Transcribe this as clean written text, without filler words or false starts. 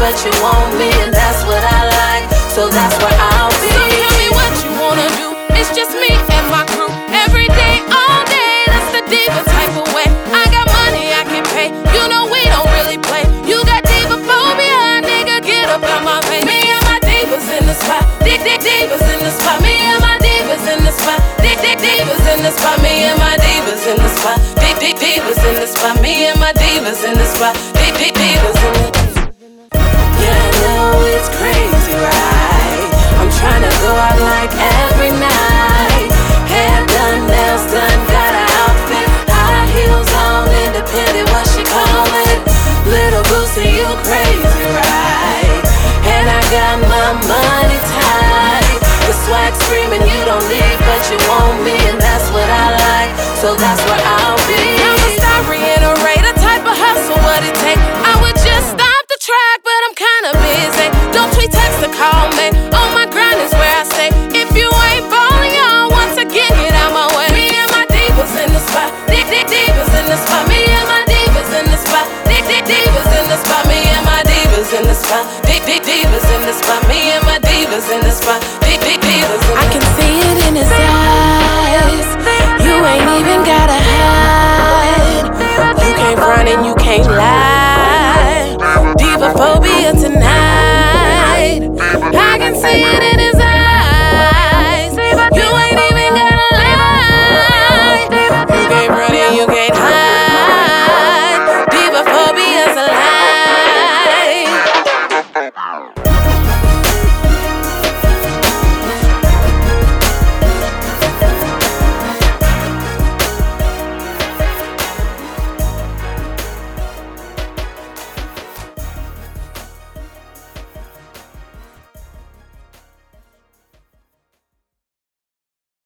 but you want me, and that's what I like. So that's where I'll be. So tell me what you wanna do. It's just me and my crew. Every day, all day, that's the diva type of way. I got money I can pay. You know we don't really play. You got diva phobia, nigga, get up out my face. Me and my divas in the spot. Divas in the spot. Me and my divas in the spot. Divas in the spot. Me and my divas in the spot. Divas in the spot. Me and my divas in the spot. Divas in the. Yeah, I know it's crazy, right? I'm tryna go out like every night. Hair done, nails done, got an outfit. High heels on, independent, what she call it? Little Boosie, you crazy, right? And I got my money tight. The swag screaming, you don't leave, but you want me, and that's what I like. So that's where I'll be. I'ma stop reiterate a type of hustle, what it take. I would just stop the track, but I'm kinda busy. Don't tweet, text, or call me. On my grind is where I stay. If you ain't falling on, once again, get out my way. Me and my divas in the spot. Divas in the spot. Me and my divas in the spot. Divas in the spot. Me and my divas in the spot. Divas in the spot. Me and my divas in the spot. Divas in the spot. I can see it in his eyes. You ain't even gotta hide. You can't run and you can't lie. Diva phobia tonight. I can see it in